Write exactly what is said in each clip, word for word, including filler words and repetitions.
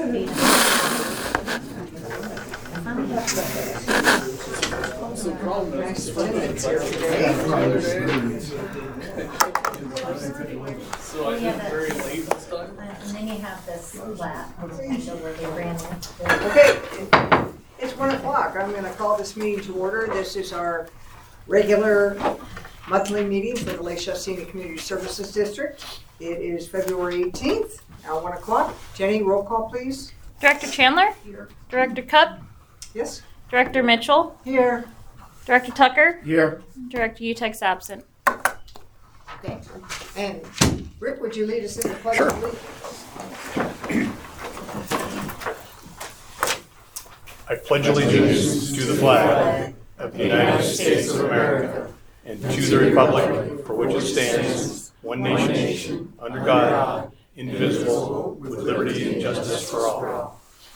the problem. Nice attendance here today. So I think very late this time. And then you have this lap, so where they ran it. Okay, it's one o'clock. I'm going to call this meeting to order. This is our regular monthly meeting for the Lake Shasta Scenic Community Services District. It is February eighteenth, now one o'clock. Jenny, roll call, please. Director Chandler? Here. Director Cupp? Yes? Director Mitchell? Here. Director Tucker? Here. Director Utek's absent. Okay. And Rick, would you lead us in the pledge of allegiance? I pledge allegiance to the flag of the United States of America and to the republic for which it stands, one nation, under God, indivisible, with liberty and justice for all.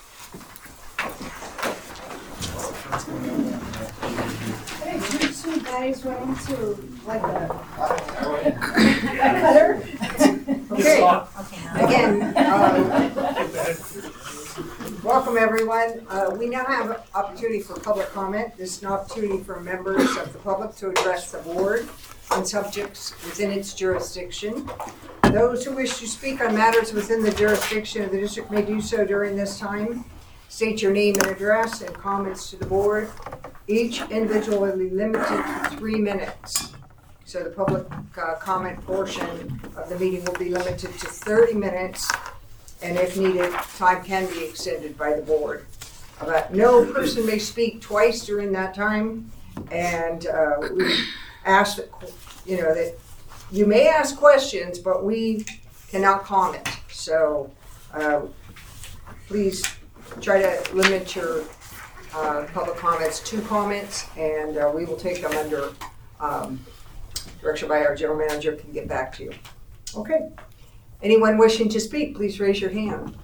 Hey, you two guys went into like a cutter. Okay. Again, uh, welcome everyone. Uh, we now have an opportunity for public comment. This is an opportunity for members of the public to address the board on subjects within its jurisdiction. Those who wish to speak on matters within the jurisdiction of the district may do so during this time. State your name and address and comments to the board. Each individual will be limited to three minutes. So the public uh, comment portion of the meeting will be limited to thirty minutes, and if needed, time can be extended by the board. But no person may speak twice during that time, and uh, we ask that, you know, that you may ask questions, but we cannot comment. So uh, please try to limit your uh, public comments to comments, and uh, we will take them under um, direction by our general manager. Can get back to you. Okay. Anyone wishing to speak, please raise your hand.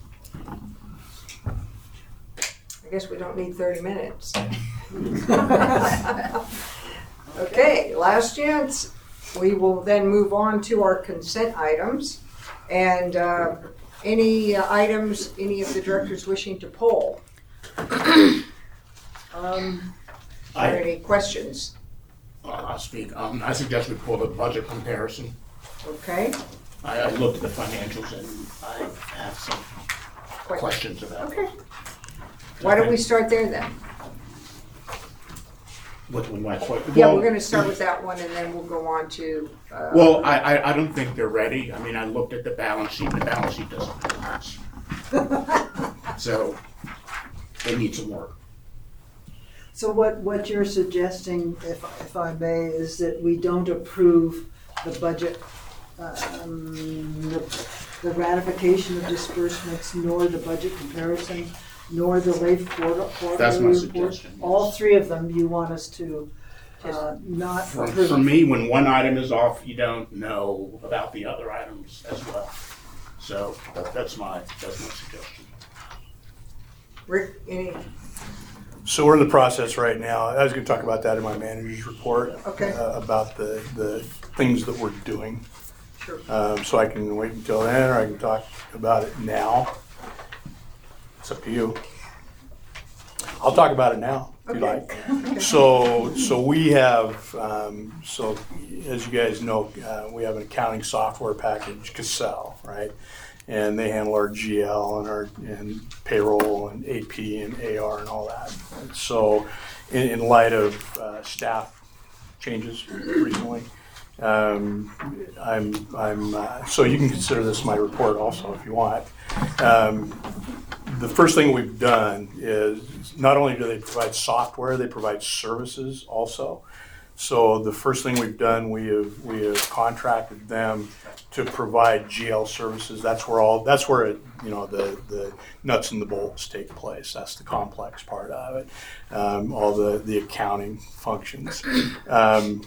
I guess we don't need thirty minutes. Okay, last chance. We will then move on to our consent items. And uh, any uh, items, any of the directors wishing to poll? um, are there any questions? Uh, I'll speak. Um, I suggest we pull the budget comparison. Okay. I, I looked at the financials and I have some questions about it. Okay. Why don't we start there then? Which one might quite, Yeah, well, we're going to start with that one, and then we'll go on to. Uh, Well, I, I, I don't think they're ready. I mean, I looked at the balance sheet. The balance sheet doesn't make sense. So they need some work. So what, what you're suggesting, if, if I may, is that we don't approve the budget, um, the, the ratification of disbursements, nor the budget comparison, nor the LAIF quarter, quarterly That's my report? suggestion, yes. All three of them you want us to uh, not For, approve? for me, when one item is off, you don't know about the other items as well. So that, that's my that's my suggestion. Rick, any? So we're in the process right now. I was going to talk about that in my manager's report. Okay. Uh, about the, the things that we're doing. Sure. Um, so I can wait until then, or I can talk about it now. It's up to you. I'll talk about it now, if you Okay. like. So, so we have, um, so as you guys know, uh, we have an accounting software package, Cassell, right? And they handle our G L and our and payroll and A P and A R and all that. And so, in, in light of uh, staff changes recently, um, I'm, I'm. Uh, so you can consider this my report also if you want. Um, the first thing we've done is not only do they provide software, they provide services also. So the first thing we've done, we have we have contracted them to provide G L services. That's where all that's where it, you know the the nuts and the bolts take place. That's the complex part of it. Um, all the the accounting functions. Um,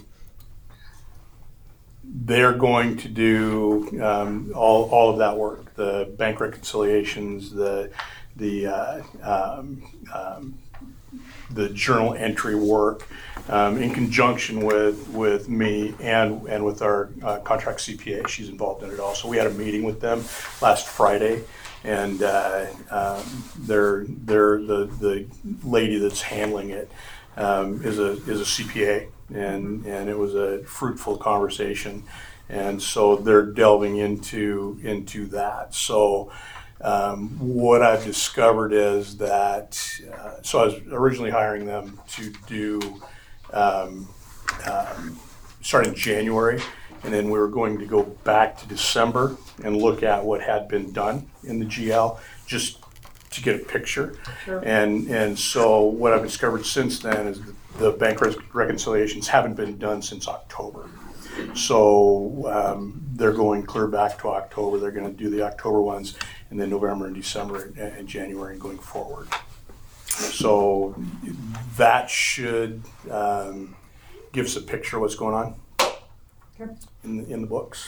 they're going to do um, all all of that work. The bank reconciliations, the the uh, um, um, the journal entry work um, in conjunction with with me and and with our uh, contract C P A. She's involved in it also. We had a meeting with them last Friday, and uh, um, they're they're the the lady that's handling it um, is a is a C P A, and and it was a fruitful conversation, and so they're delving into into that. So. Um, what I've discovered is that, uh, so I was originally hiring them to do, um, um, start in January, and then we were going to go back to December and look at what had been done in the G L, just to get a picture. Sure. And, and so what I've discovered since then is that the bank res- reconciliations haven't been done since October. So um, they're going clear back to October. They're going to do the October ones, and then November and December and, and January and going forward. So that should um, give us a picture of what's going on Okay. in the, in the books.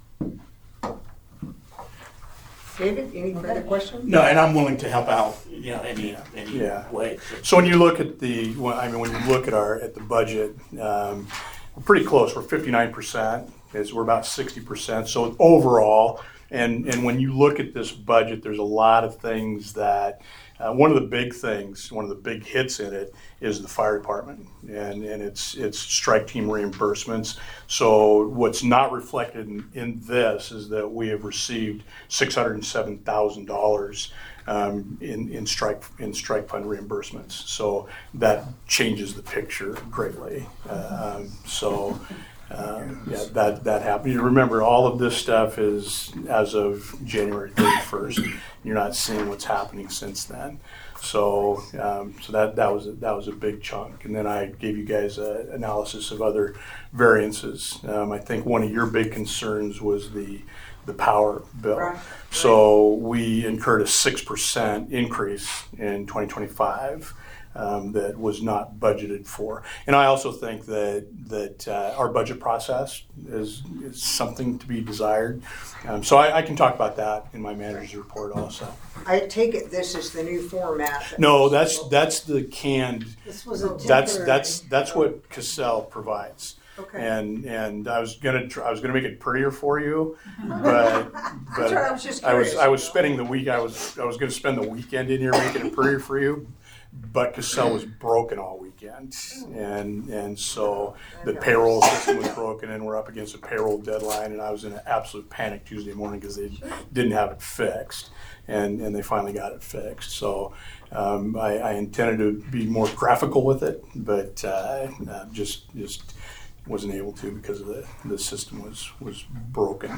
David, any further questions? No, and I'm willing to help out, you know, any, any Yeah. way. So when you look at the, well, I mean, when you look at our at the budget, um, we're pretty close. We're fifty-nine percent. Is we're about sixty percent. So overall, and and when you look at this budget, there's a lot of things that. Uh, one of the big things, one of the big hits in it, is the fire department, and and it's it's strike team reimbursements. So what's not reflected in, in this is that we have received six hundred seven thousand dollars um, in in strike in strike fund reimbursements. So that changes the picture greatly. Uh, um, so. Um, yeah, that that happened. You remember, all of this stuff is as of January thirty-first. You're not seeing what's happening since then. So, um, so that that was a, that was a big chunk. And then I gave you guys an analysis of other variances. Um, I think one of your big concerns was the the power bill. Right. So we incurred a six percent increase in twenty twenty-five. Um, that was not budgeted for. And I also think that that uh, our budget process is, is something to be desired. Um, so I, I can talk about that in my manager's report also. I take it this is the new format. that- No, that's that's the canned. This was a That's temporary. that's that's what Cassell provides. Okay. And and I was gonna tr- I was gonna make it prettier for you, but but That's right, I was just I was curious. I was spending the week I was I was gonna spend the weekend in here making it prettier for you. But Cassell was broken all weekend, and and so the payroll system was broken, and we're up against a payroll deadline, and I was in an absolute panic Tuesday morning because they didn't have it fixed, and, and they finally got it fixed. So um, I, I intended to be more graphical with it, but uh, uh, just just wasn't able to because of the the system was was broken.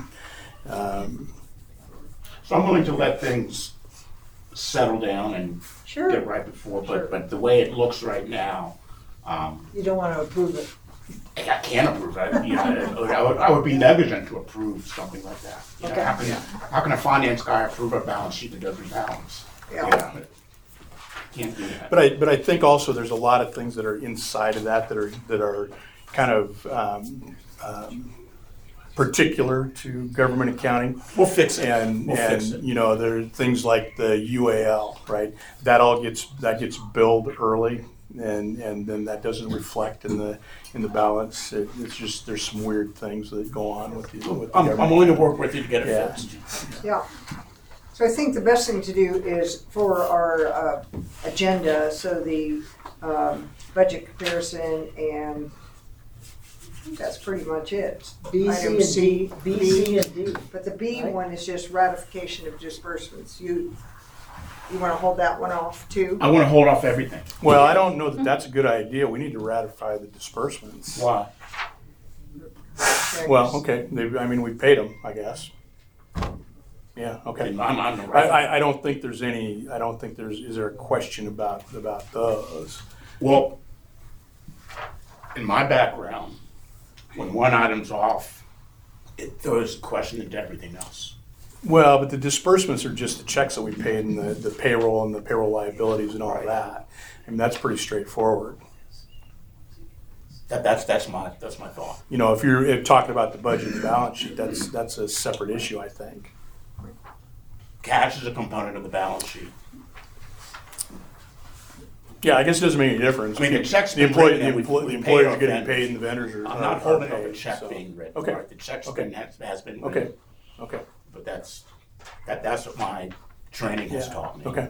Um, So I'm willing to let things settle down and Sure. get right before, Sure. but, but the way it looks right now, um, You don't want to approve it. I can't approve it. You know, I would, I would be negligent to approve something like that. You know, Okay. how can, how can a finance guy approve a balance sheet that doesn't balance? Yeah. You know, can't do that. But I, but I think also there's a lot of things that are inside of that that are that are kind of um, um, particular to government accounting. We'll fix it. And We'll and fix it. you know, there are things like the U A L, right? That all gets that gets billed early, and and then that doesn't reflect in the in the balance. It, it's just there's some weird things that go on with the with the I'm, I'm government. willing to work with you to get it Yeah. fixed. Yeah. So I think the best thing to do is for our uh, agenda, so the um, budget comparison, and I think that's pretty much it. B, Item C, and D. B, C, and D. But the B Right. one is just ratification of disbursements. You, you want to hold that one off too? I want to hold off everything. Well, I don't know that that's a good idea. We need to ratify the disbursements. Why? Well, okay. They, I mean, we paid them, I guess. Yeah. Okay. In my mind, I, right? I, I don't think there's any. I don't think there's. Is there a question about about those? Well, in my background, when one item's off, it throws a question into everything else. Well, but the disbursements are just the checks that we paid and the, the payroll and the payroll liabilities and all of that. I mean, that's pretty straightforward. That, that's that's my that's my thought. You know, if you're if talking about the budget and the balance sheet, that's that's a separate issue, I think. Cash is a component of the balance sheet. Yeah, I guess it doesn't make any difference. I mean, the check's The been employee, written the and we- employee, we the paid employees our are getting vendors. paid and the vendors are. I'm are- not are holding up a paid, check so. being written. Okay. Right? The check's Okay. been, has, has been Okay, written. okay, But that's, that, that's what my training has yeah, taught me. okay.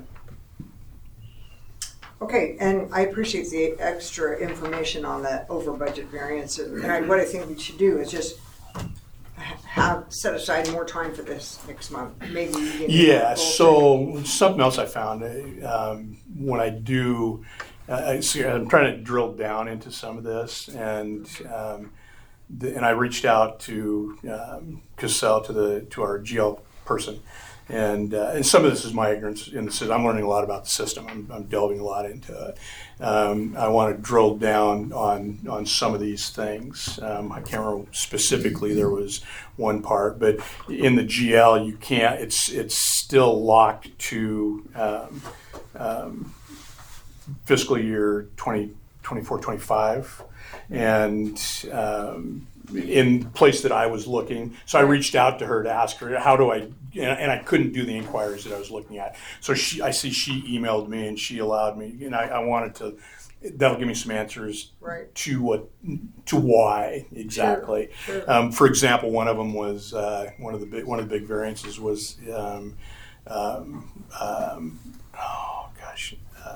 Okay, and I appreciate the extra information on the over budget variance, and and I, what I think we should do is just ha- have, set aside more time for this next month, maybe. we can- Yeah, so something else I found, uh, um, when I do, uh, I see, I'm trying to drill down into some of this, and, um, the, and I reached out to, um, Cassell, to the, to our G L person. And, uh, and some of this is my ignorance in the system. I'm learning a lot about the system. I'm, I'm delving a lot into it. Um, I want to drill down on, on some of these things. Um, I can't remember specifically, there was one part, but in the G L, you can't, it's, it's still locked to, um, um, fiscal year twenty twenty-four twenty-five. And, um, in the place that I was looking. So I reached out to her to ask her, how do I, and, and I couldn't do the inquiries that I was looking at. So she, I see she emailed me and she allowed me, and I, I wanted to, that'll give me some answers Right. to what, to why exactly. Sure. Um, for example, one of them was, uh, one of the big, one of the big variances was, um, um, um, oh gosh,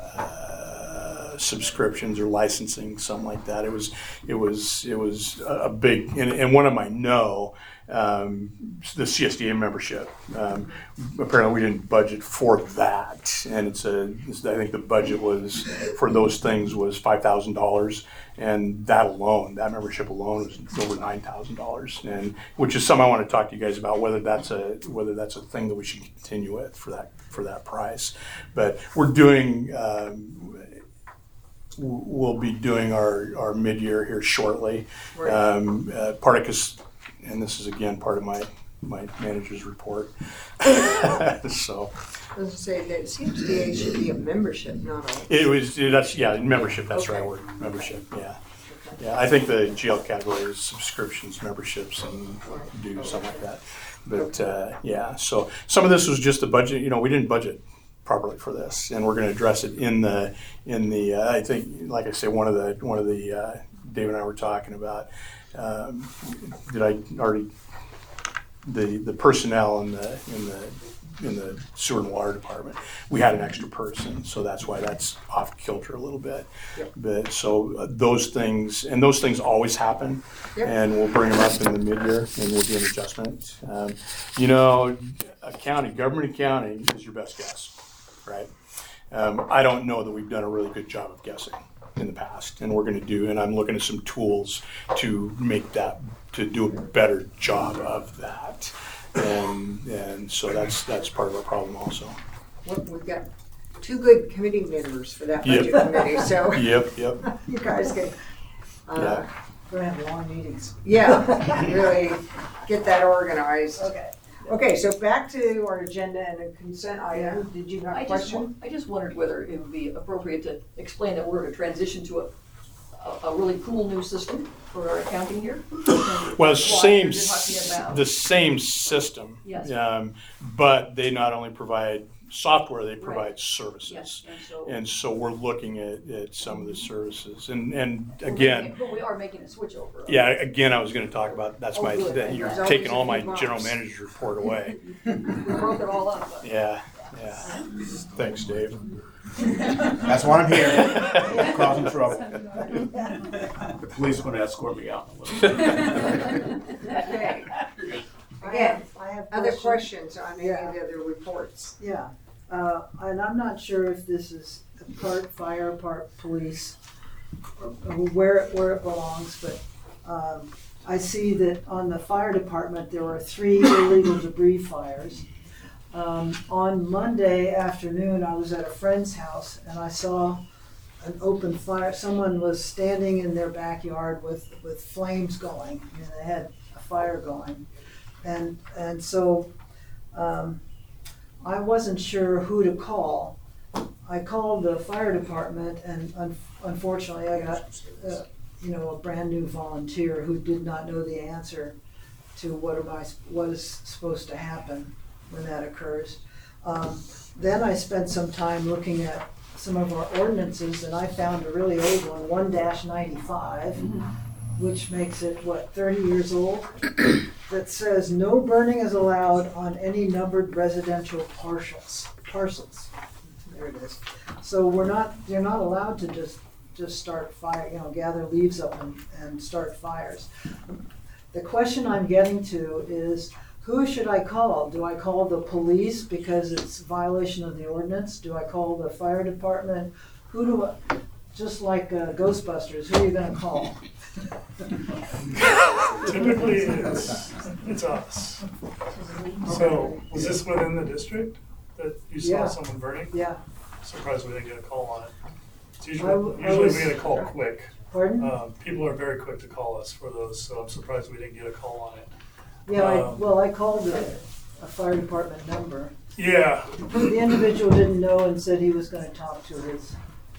uh, subscriptions or licensing, something like that. It was, it was, it was a big, and, and one of my no, um, the C S D A membership. Um, apparently, we didn't budget for that, and it's a. It's, I think the budget was for those things was five thousand dollars, and that alone, that membership alone, was over nine thousand dollars, and which is something I want to talk to you guys about whether that's a whether that's a thing that we should continue with for that for that price. But we're doing. Um, we'll be doing our, our mid-year here shortly. Right. Um, uh, Particus, and this is again part of my, my manager's report. So I was gonna say that C S D A should be a membership, not a. it was, that's, yeah, membership, that's the right Okay. word, membership, yeah. Yeah, I think the G L category is subscriptions, memberships, and do something like that. But, uh, yeah, so some of this was just a budget, you know, we didn't budget properly for this, and we're going to address it in the in the. Uh, I think, like I say, one of the one of the uh, Dave and I were talking about. Um, did I already the the personnel in the in the in the sewer and water department? We had an extra person, so that's why that's off kilter a little bit. Yep. But so uh, those things and those things always happen, Yep. and we'll bring them up in the mid-year and we'll do an adjustment. Um, you know, accounting, government accounting is your best guess. Right. Um, I don't know that we've done a really good job of guessing in the past, and we're going to do. And I'm looking at some tools to make that to do a better job of that. And and so that's that's part of our problem also. Well, we've got two good committee members for that Yep. budget committee, so Yep. Yep. you guys can. Uh, Yeah. We're gonna have long meetings. Yeah, really get that organized. Okay. Okay, so back to our agenda and a consent item. Did you have I a just, question? wa- I just wondered whether it would be appropriate to explain that we're going to transition to a, a, a really cool new system for our accounting here. Well, Why same you're talking about- the same system. Yes. Um, but they not only provide software, they provide services. Yes, and so. And so we're looking at, at some of the services. And and we're again. making- But we are making a switch over. Yeah, again, I was going to talk about, that's Oh, my, good. that you're There's taking always all a my few general bumps. manager's report away. We broke it all up. but- Yeah, yeah. Thanks, Dave. That's why I'm here, causing trouble. The police are going to escort me out. Okay. I Again, have, I have other questions. questions on any of the other reports? Yeah, uh, and I'm not sure if this is part fire, part police, or where, it- where it belongs, but, um, I see that on the fire department, there were three illegal debris fires. Um, on Monday afternoon, I was at a friend's house and I saw an open fire. Someone was standing in their backyard with, with flames going, and they had a fire going. And, and so, um, I wasn't sure who to call. I called the fire department and un- unfortunately I got, uh, you know, a brand new volunteer who did not know the answer to what am I, what is supposed to happen when that occurs. Um, then I spent some time looking at some of our ordinances, and I found a really old one, one dash ninety-five, which makes it, what, thirty years old? That says, no burning is allowed on any numbered residential parcels, parcels. There it is. So we're not, you're not allowed to just, just start fire, you know, gather leaves up and, and start fires. The question I'm getting to is, who should I call? Do I call the police because it's violation of the ordinance? Do I call the fire department? Who do I, just like uh, Ghostbusters, who are you gonna call? Typically, it's, it's us. So, was this within the district that you saw Yeah. someone burning? Yeah, Surprised we didn't get a call on it. It's I usually, w- I usually was- we get a call quick. pardon? Um, people are very quick to call us for those, so I'm surprised we didn't get a call on it. Yeah, I, um, well, I called a, a fire department number. Yeah, The individual didn't know and said he was gonna talk to his,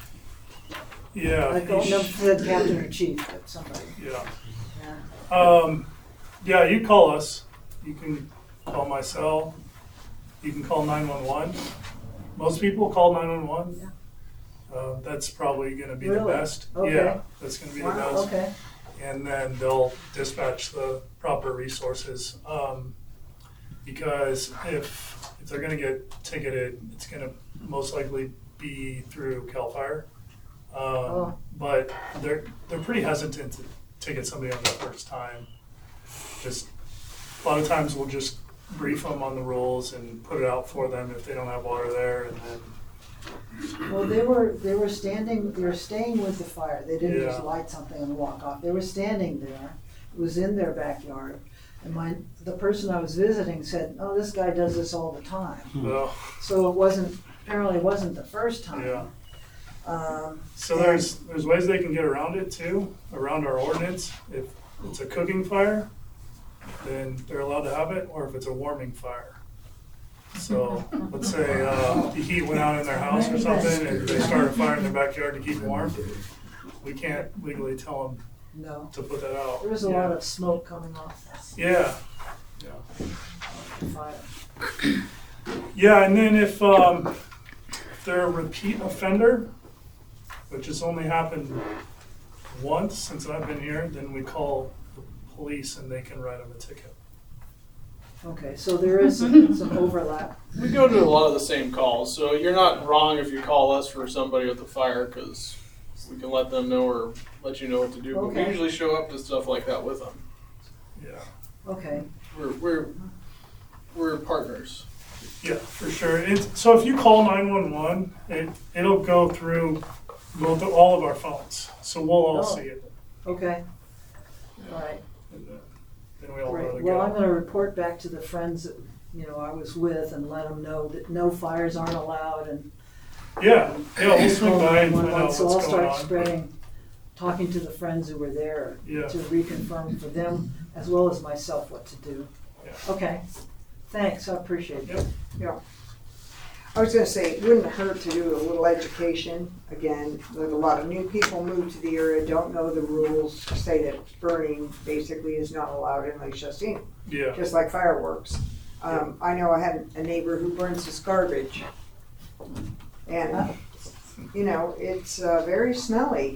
yeah. I don't know if it said captain or chief, but somebody. Yeah. Yeah. Um, yeah, you call us. You can call my cell. You can call nine one one. Most people call nine one one. Yeah. Uh, that's probably going to be the Really? best. Okay. Yeah, that's going to be the Wow, best. okay. And then they'll dispatch the proper resources. Um, because if if they're going to get ticketed, it's going to most likely be through CAL FIRE. Um, Oh. But they're they're pretty hesitant to ticket somebody on their first time. Just a lot of times we'll just brief them on the rules and put it out for them if they don't have water there, and then Well, they were, they were standing, they were staying with the fire. They didn't just Yeah. light something and walk off. They were standing there. It was in their backyard. And my, the person I was visiting said, oh, this guy does this all the time. well, So it wasn't, apparently it wasn't the first time. yeah. Um, So there's there's ways they can get around it too, around our ordinance. If it's a cooking fire, then they're allowed to have it, or if it's a warming fire. So let's say uh, the heat went out in their house or something, and they started a fire in their backyard to keep warm. We can't legally tell them no, to put that out. there was a yeah. lot of smoke coming off Yeah, yeah, the fire. yeah. And then if um, if they're a repeat offender, which has only happened once since I've been here, then we call the police and they can write them a ticket. Okay, so there is some, some overlap. We go to a lot of the same calls, so you're not wrong if you call us for somebody with a fire, because we can let them know or let you know what to do. But we Okay. usually show up to stuff like that with them. Yeah, Okay, We're we're we're partners. yeah, for sure. It's, so if you call nine one one, it it'll go through both all of our phones, so we'll all Oh. see it. okay, all right. And then, then we all know to Right, well, I'm go. gonna report back to the friends that, you know, I was with and let them know that no fires aren't allowed and. Yeah, yeah, we'll swing by and find out So I'll what's going start on. spreading, talking to the friends who were there Yeah. to reconfirm for them as well as myself what to do. Yeah. Okay, thanks, I appreciate it. Yep. I was gonna say, it wouldn't hurt to do a little education. Again, there's a lot of new people move to the area, don't know the rules, say that burning basically is not allowed in Lake Chastain, Yeah, just like fireworks. Um, I know I had a neighbor who burns his garbage. And, you know, it's, uh, very smelly.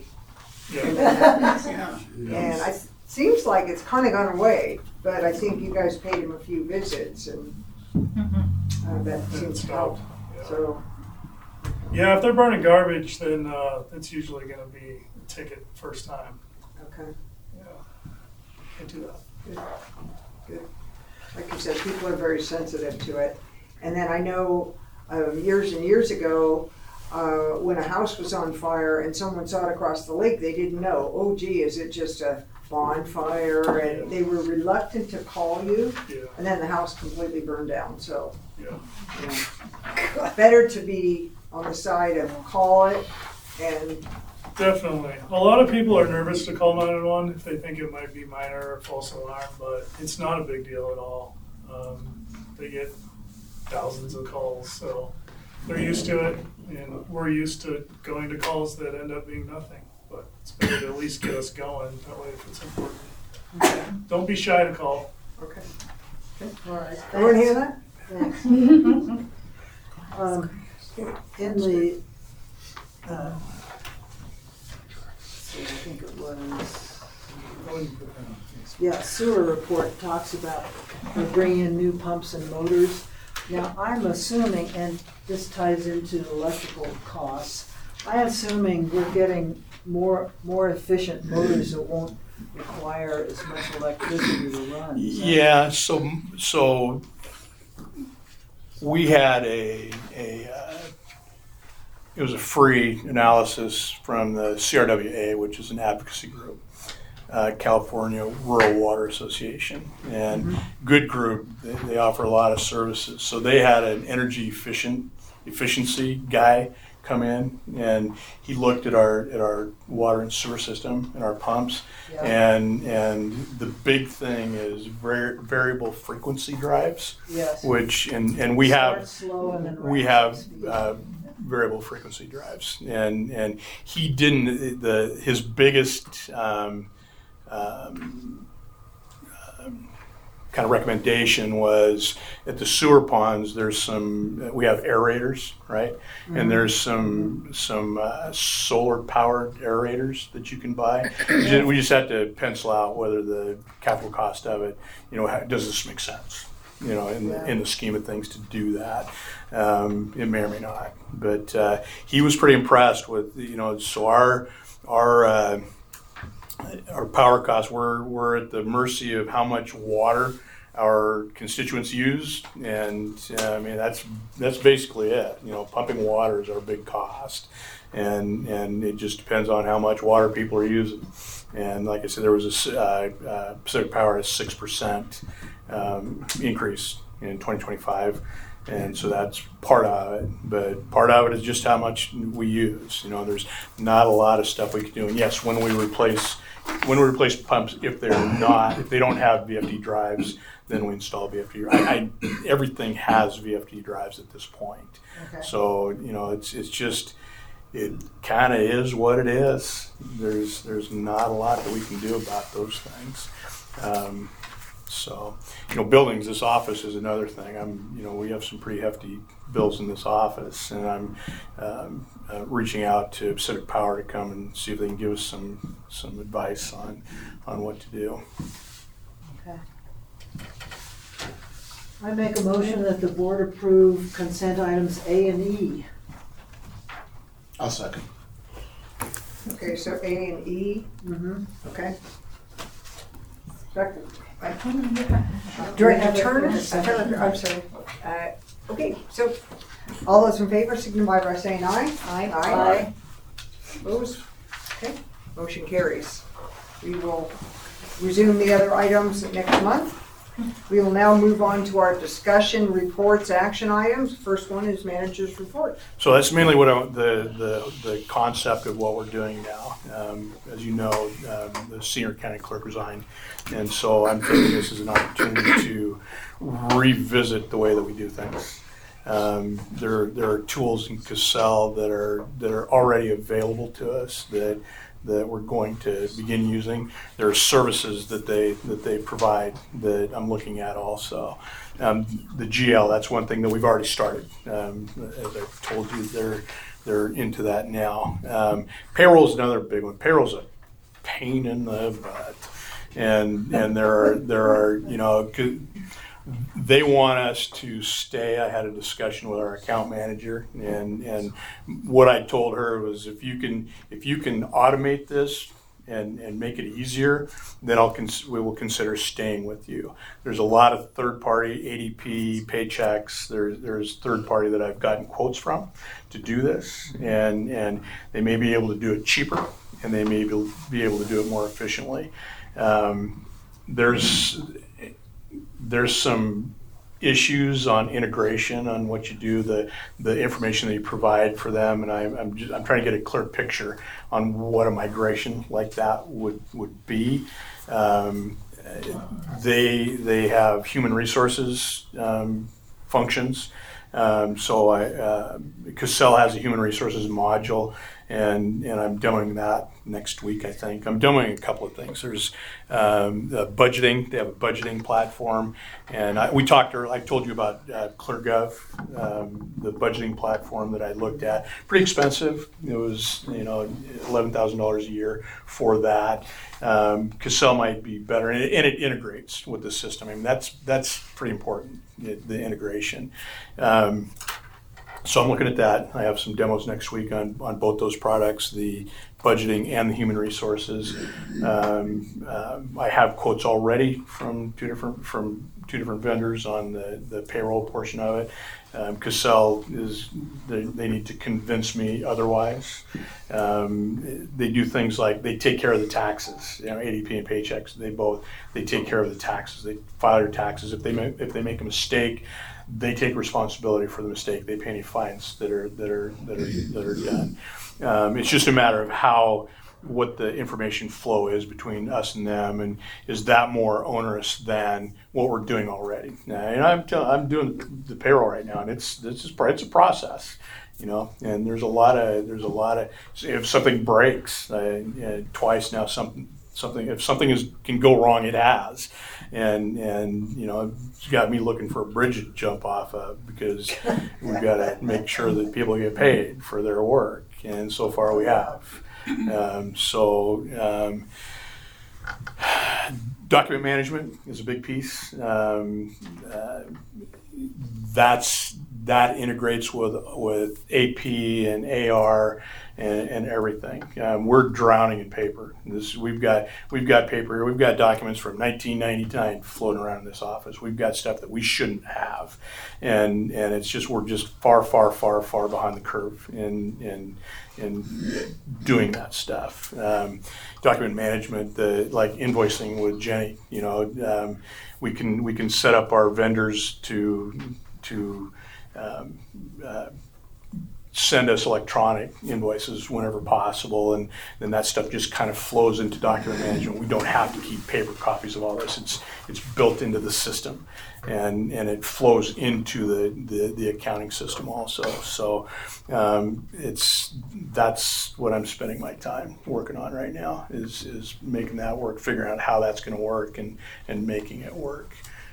yeah, And I, seems like it's kinda gone away, but I think you guys paid him a few visits and, uh, that and it seems to help, stopped. Yeah. so. Yeah, if they're burning garbage, then uh, it's usually going to be a ticket first time. Okay, Yeah, can't do that. good. Like you said, people are very sensitive to it. And then I know, um, years and years ago, uh, when a house was on fire and someone saw it across the lake, they didn't know, oh gee, is it just a bonfire? And they were reluctant to call you, Yeah, and then the house completely burned down, so. yeah, you know, better to be on the side of call it and, definitely. A lot of people are nervous to call nine one one if they think it might be minor or false alarm, but it's not a big deal at all. Um, they get thousands of calls, so they're used to it, and we're used to going to calls that end up being nothing. But it's better to at least get us going, that way if it's important. Don't be shy to call. okay. All right, Everyone hear thanks. that? Thanks. Um, in the, uh, so I think it was, yeah, sewer report talks about we're bringing in new pumps and motors. Now, I'm assuming, and this ties into the electrical costs, I'm assuming we're getting more, more efficient motors that won't require as much electricity to run. Is that- Yeah, so, so we had a, a, uh, it was a free analysis from the C R W A, which is an advocacy group, uh, California Rural Water Association. And good group, they, they offer a lot of services. So they had an energy efficient, efficiency guy come in, and he looked at our at our water and sewer system and our pumps, Yeah. and and the big thing is var- variable frequency drives, Yes. which and and we Start have slow and then we ramp have up speed. uh, variable frequency drives, and and he didn't the his biggest um, um, um, kind of recommendation was at the sewer ponds. There's some we have aerators, right? Mm-hmm. And there's some some uh, solar powered aerators that you can buy. We just, we just have to pencil out whether the capital cost of it, you know, how, does this make sense? You know, in the, in the scheme of things to do that. Um, it may or may not. But uh, he was pretty impressed with, you know, so our our uh, our power costs, we're we're at the mercy of how much water our constituents use, and uh, I mean that's that's basically it. You know, pumping water is our big cost, and and it just depends on how much water people are using. And like I said, there was a uh, uh, Pacific Power has six percent um, increase in twenty twenty-five, and so that's part of it. But part of it is just how much we use. You know, there's not a lot of stuff we can do. And yes, when we replace when we replace pumps, if they're not, if they don't have V F D drives, then we install V F D. I, I, everything has V F D drives at this point. Okay. So you know, it's it's just it kind of is what it is. There's there's not a lot that we can do about those things. Um, so you know, buildings. This office is another thing. I'm you know we have some pretty hefty bills in this office, and I'm um, uh, reaching out to Pacific Power to come and see if they can give us some some advice on on what to do. Okay. I make a motion that the board approve consent items A and E. I'll second. Okay, so A and E, Mm-hmm. okay. Second. Do I have a turn? I'm sorry. Uh, Okay, so all those in favor signify by saying aye. Aye. Aye. Opposed? Okay, motion carries. We will resume the other items next month. We will now move on to our discussion reports, action items. First one is manager's report. So that's mainly what I, the, the the concept of what we're doing now. Um, as you know, um, the senior county clerk resigned, and so I'm taking this as an opportunity to revisit the way that we do things. Um, there there are tools in Cassell that are that are already available to us that that we're going to begin using. There are services that they that they provide that I'm looking at also. Um, the G L, that's one thing that we've already started. Um, as I told you, they're they're into that now. Um, payroll is another big one. Payroll's a pain in the butt, and and there are there are you know. They want us to stay. I had a discussion with our account manager, and and what I told her was if you can if you can automate this and and make it easier, then I'll cons- we will consider staying with you. There's a lot of third party A D P Paychecks. There's there's third party that I've gotten quotes from to do this, and and they may be able to do it cheaper, and they may be be able to do it more efficiently. Um, there's There's some issues on integration on what you do, the the information that you provide for them, and I, I'm just, I'm trying to get a clear picture on what a migration like that would would be. Um, they they have human resources um, functions. Um, so I, uh, Cassell has a human resources module, and and I'm demoing that next week. I think I'm demoing a couple of things. There's um, the budgeting. They have a budgeting platform, and I, we talked earlier. I told you about uh, ClearGov, um, the budgeting platform that I looked at. Pretty expensive. It was you know eleven thousand dollars a year for that. Um, Cassell might be better, and it, and it integrates with the system. I mean, that's that's pretty important. The, the integration. Um, So I'm looking at that. I have some demos next week on, on both those products, the budgeting and the human resources. Um, uh, I have quotes already from two different from two different vendors on the, the payroll portion of it. Um, Cassell is they, they need to convince me otherwise. Um, they do things like they take care of the taxes. You know, A D P and Paychex. They both they take care of the taxes. They file their taxes. If they make, if they make a mistake, they take responsibility for the mistake. They pay any fines that are that are that are that are done. Um, it's just a matter of how what the information flow is between us and them, and is that more onerous than what we're doing already? Now, and I'm tell, I'm doing the payroll right now, and it's this is it's a process, you know. And there's a lot of there's a lot of if something breaks uh, uh, twice now, something. Something if something is can go wrong, it has, and and you know it's got me looking for a bridge to jump off of because we've got to make sure that people get paid for their work, and so far we have. Um, so um, document management is a big piece. Um, uh, that's that integrates with with A P and A R. And, and everything. Um, we're drowning in paper. This we've got we've got paper. We've got documents from nineteen ninety-nine floating around in this office. We've got stuff that we shouldn't have, and and it's just we're just far far far far behind the curve in in in doing that stuff. Um, document management, the like invoicing with Jenny. You know, um, we can we can set up our vendors to to. Um, uh, send us electronic invoices whenever possible, and then that stuff just kind of flows into document management. We don't have to keep paper copies of all this. It's it's built into the system, and and it flows into the the, the accounting system also. So um, it's that's what I'm spending my time working on right now is is making that work, figuring out how that's going to work, and and making it work.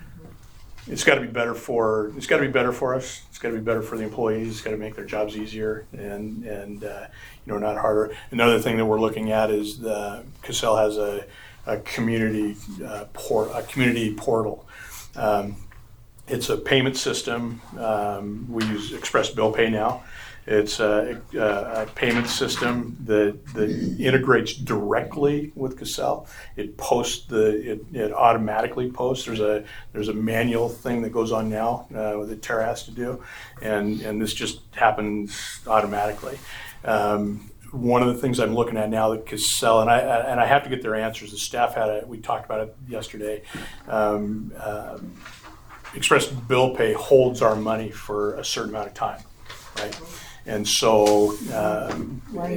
It's got to be better for it's got to be better for us. It's got to be better for the employees. It's got to make their jobs easier and and uh, you know not harder. Another thing that we're looking at is the Cassell has a, a community uh, port a community portal. Um, it's a payment system. Um, we use Express Bill Pay now. It's a, a, a payment system that, that integrates directly with Cassell. It posts the it, it automatically posts. There's a there's a manual thing that goes on now uh, that Tara has to do, and and this just happens automatically. Um, one of the things I'm looking at now that Cassell and I and I have to get their answers. The staff had it. We talked about it yesterday. Um, uh, Express Bill Pay holds our money for a certain amount of time, right? And so um,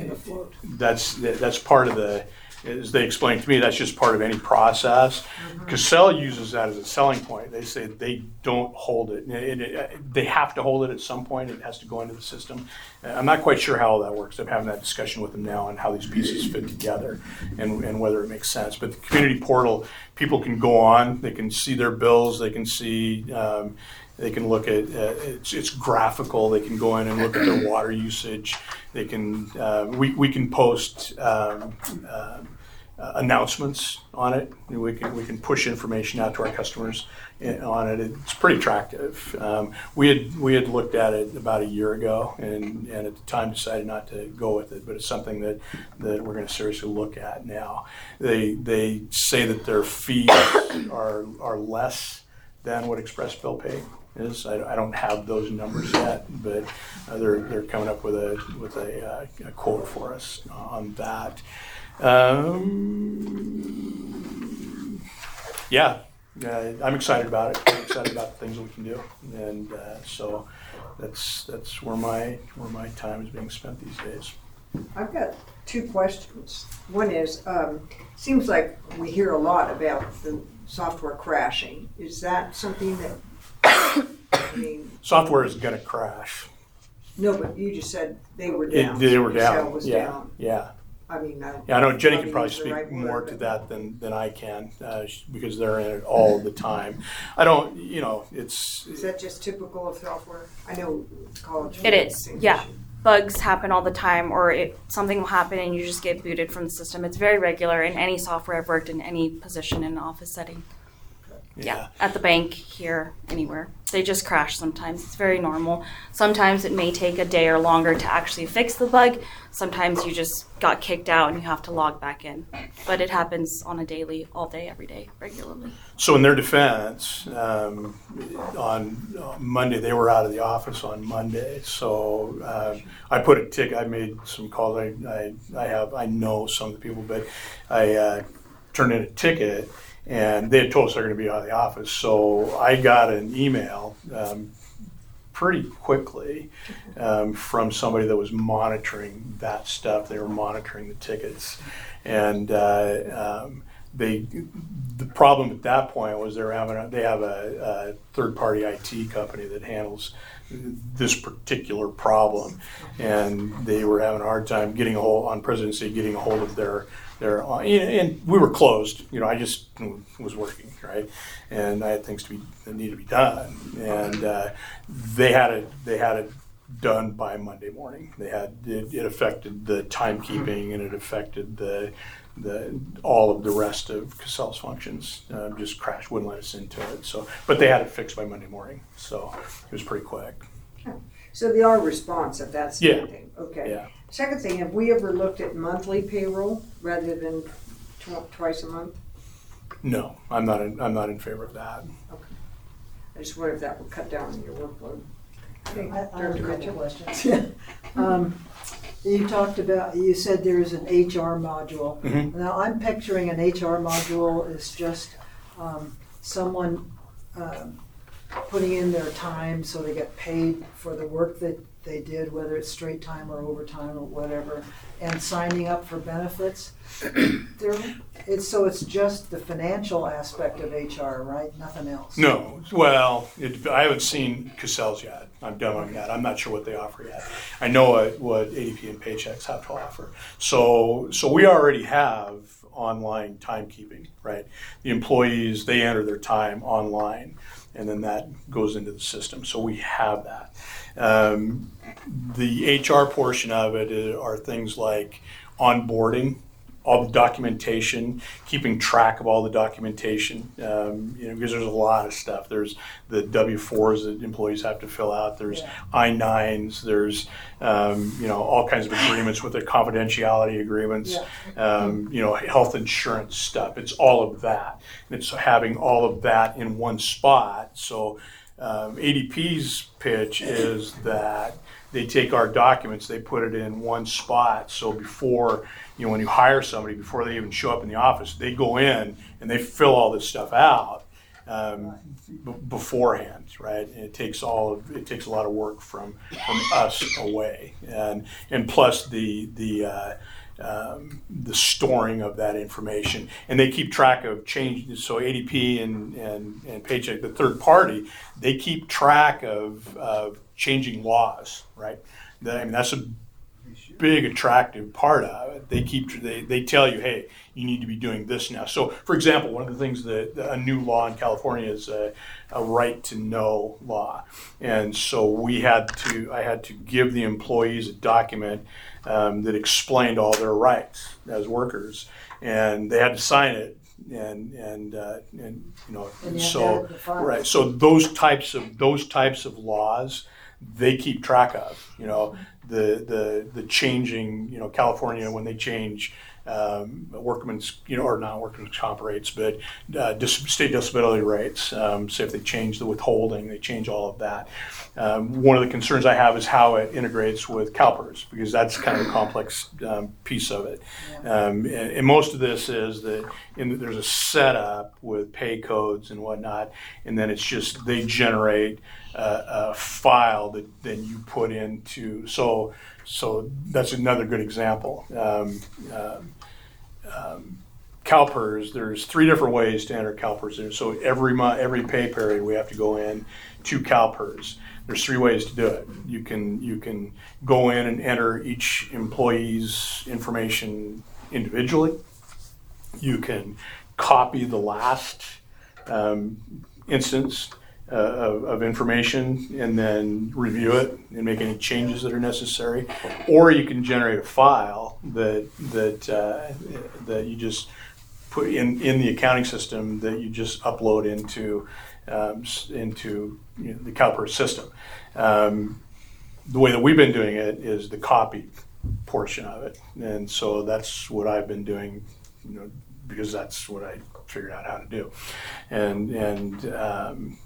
that's that's part of the, as they explained to me, that's just part of any process. Mm-hmm. Cassell uses that as a selling point. They say they don't hold it. It, it. They have to hold it at some point. It has to go into the system. I'm not quite sure how all that works. I'm having that discussion with them now on how these pieces fit together and, and whether it makes sense. But the community portal, people can go on. They can see their bills. They can see... Um, They can look at uh, it's, it's graphical. They can go in and look at their water usage. They can uh, we we can post um, uh, uh, announcements on it. We can we can push information out to our customers on it. It's pretty attractive. Um, we had we had looked at it about a year ago, and, and at the time decided not to go with it. But it's something that, that we're going to seriously look at now. They they say that their fees are are less than what Express Bill Pay is. I, I don't have those numbers yet, but uh, they're they're coming up with a with a, uh, a quote for us on that. Um, yeah, uh, I'm excited about it. I'm excited about the things that we can do, and uh, so that's that's where my where my time is being spent these days. I've got two questions. One is, um, seems like we hear a lot about the software crashing. Is that something that, I mean... Software is going to crash. No, but you just said they were It, down. they were Excel down, was yeah, down. yeah. I mean, I. Yeah, I know Jenny Probably can probably use the speak right more word, to but- that than, than I can, uh, sh- because they're in it all the time. I don't, you know, it's, Is that just typical of software? I know college. It had the is, same yeah. issue. Bugs happen all the time, or it, something will happen and you just get booted from the system. It's very regular in any software I've worked in, any position in an office setting. Yeah, at the bank, here, anywhere. They just crash sometimes. It's very normal. Sometimes it may take a day or longer to actually fix the bug. Sometimes you just got kicked out and you have to log back in. But it happens on a daily, all day, every day, regularly. so in their defense, um, on uh, Monday, they were out of the office on Monday. So uh, I put a ticket, I made some calls. I, I, I have, I know some of the people, but I uh, turned in a ticket. And they had told us they're going to be out of the office. So I got an email um, pretty quickly um, from somebody that was monitoring that stuff. They were monitoring the tickets. And uh, um, they, the problem at that point was they were having a, they have a, a third-party I T company that handles this particular problem. And they were having a hard time getting a hold, on presidency, getting a hold of their There, and we were closed. You know, I just was working, right, and I had things to be that needed to be done, and uh, they had it. They had it done by Monday morning. They had it, it affected the timekeeping, and it affected the the all of the rest of Cassell's functions. Uh, just crashed, wouldn't let us into it. So, but they had it fixed by Monday morning, so it was pretty quick. So they are responsive, that's the Yeah. thing, okay. Yeah. Second thing, have we ever looked at monthly payroll rather than tw- twice a month? No, I'm not. In, I'm not in favor of that. I just wonder if that would cut down on your workload. Okay, I, I have a Director couple Mitchell? questions. Um, you talked about, you said there is an H R module. Mhm. Now, I'm picturing an H R module is just um, someone um, putting in their time so they get paid for the work that they did, whether it's straight time or overtime or whatever, and signing up for benefits. There, it's, so it's just the financial aspect of H R, right? Nothing else? No, well, it, I haven't seen Cassell's yet. I'm demoing that. I'm not sure what they offer yet. I know what, what A D P and Paychex have to offer. So, so we already have online timekeeping, right? The employees, they enter their time online, and then that goes into the system. So we have that. Um, the H R portion of it is, are things like onboarding, all the documentation, keeping track of all the documentation, um, you know, because there's a lot of stuff. There's the W fours that employees have to fill out. There's Yeah. I nines. There's, um, you know, all kinds of agreements with the confidentiality agreements, Yeah. um, you know, health insurance stuff. It's all of that. And it's having all of that in one spot. So um, A D P's pitch is that they take our documents, they put it in one spot. So before, you know, when you hire somebody, before they even show up in the office, they go in and they fill all this stuff out um, b- beforehand, right? And it takes all of it takes a lot of work from from us away, and and plus the the uh, um, the storing of that information, and they keep track of change. So A D P and and and Paycheck, the third party, they keep track of of changing laws, right? That, I mean, that's a big attractive part of it. They keep they, they tell you, hey, you need to be doing this now. So, for example, one of the things that a new law in California is a, a right to know law, and so we had to I had to give the employees a document um, that explained all their rights as workers, and they had to sign it. And and uh, and you know And you have so that in the file. right so those types of those types of laws they keep track of, you know, the the the changing, you know, California when they change um, workman's, you know, or not workman's comp rates, but uh, dis- state disability rates. Um, so if they change the withholding, they change all of that. Um, one of the concerns I have is how it integrates with CalPERS, because that's kind of a complex um, piece of it. Um, and, and most of this is that in, there's a setup with pay codes and whatnot, and then it's just they generate a, a file that then you put into. So so that's another good example. Um, um, um, CalPERS, there's three different ways to enter CalPERS. So every month, every pay period, we have to go in to CalPERS. there's three ways to do it. You can you can go in and enter each employee's information individually. You can copy the last um, instance uh, of, of information and then review it and make any changes that are necessary, or you can generate a file that that uh, that you just put in in the accounting system that you just upload into um, into you know, the CalPERS system. Um, the way that we've been doing it is the copy portion of it, and so that's what I've been doing, you know, because that's what I figured out how to do, and and um,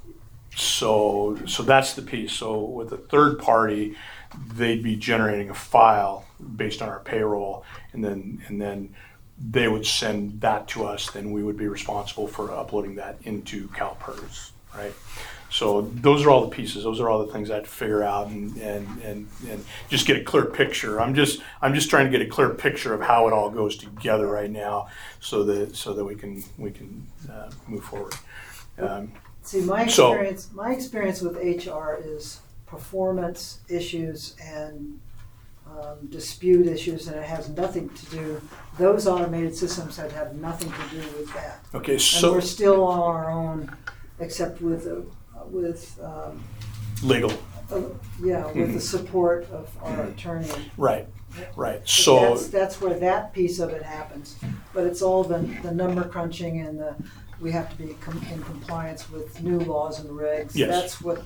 so so that's the piece. So with a third party, they'd be generating a file based on our payroll, and then and then they would send that to us. Then we would be responsible for uploading that into CalPERS, right? So those are all the pieces. Those are all the things I have to figure out and, and, and, and just get a clear picture. I'm just I'm just trying to get a clear picture of how it all goes together right now, so that so that we can we can uh, move forward. Um, See, my So- experience, my experience with H R is performance issues and um, dispute issues, and it has nothing to do, those automated systems had have nothing to do with that. okay, And so we're still on our own, except with, uh, with, um, legal, uh, yeah, with the support of our attorney. right, right. But So That's, that's where that piece of it happens. But it's all the, the number crunching and the, we have to be com- in compliance with new laws and regs. Yes. That's what